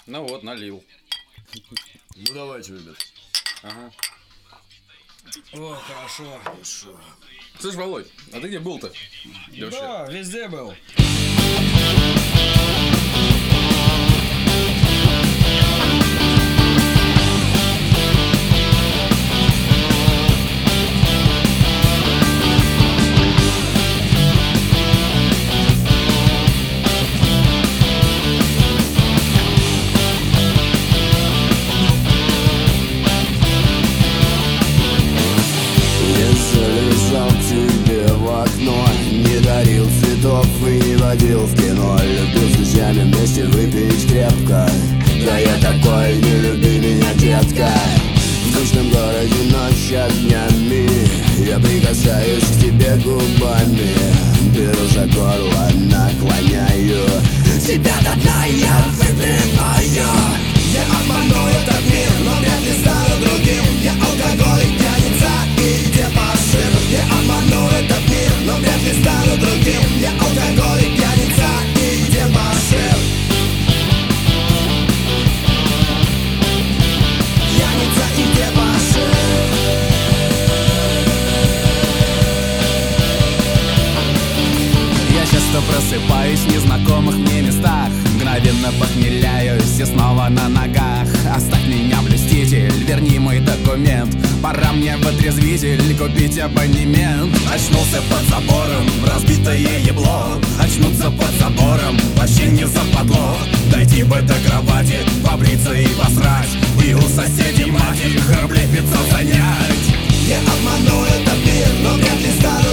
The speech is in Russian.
Ну вот, налил. Ну давайте, ребят. Ага. О, хорошо. Слышь, Володь, а ты где был-то? Да, везде был. И не водил в кино. Любил с друзьями вместе выпить крепко. Да я такой, не люби меня, детка. В душном городе ночь огнями. Я прикасаюсь к тебе губами. Беру за горло, наклоняю тебя до дна, я выпиваю. Я обману этот мир, но вряд ли стану другим. Я алкоголик, пьяница и дебошир. Я обману этот мир, но вряд ли стану другим. Я алкоголик, пьяница и дебошир. Пьяница и дебошир. Я часто просыпаюсь в незнакомых мне местах. Мгновенно похмеляюсь и снова на ногах. Оставь меня, блюститель, верни мой документ. Пора мне в отрезвитель купить абонемент. Очнулся под забором, разбитое ебло. Очнуться под забором, вообще не западло. Дойти бы до кровати, побриться и посрать. И у соседей матерь облепится занять. Я обману этот мир, но вряд ли стану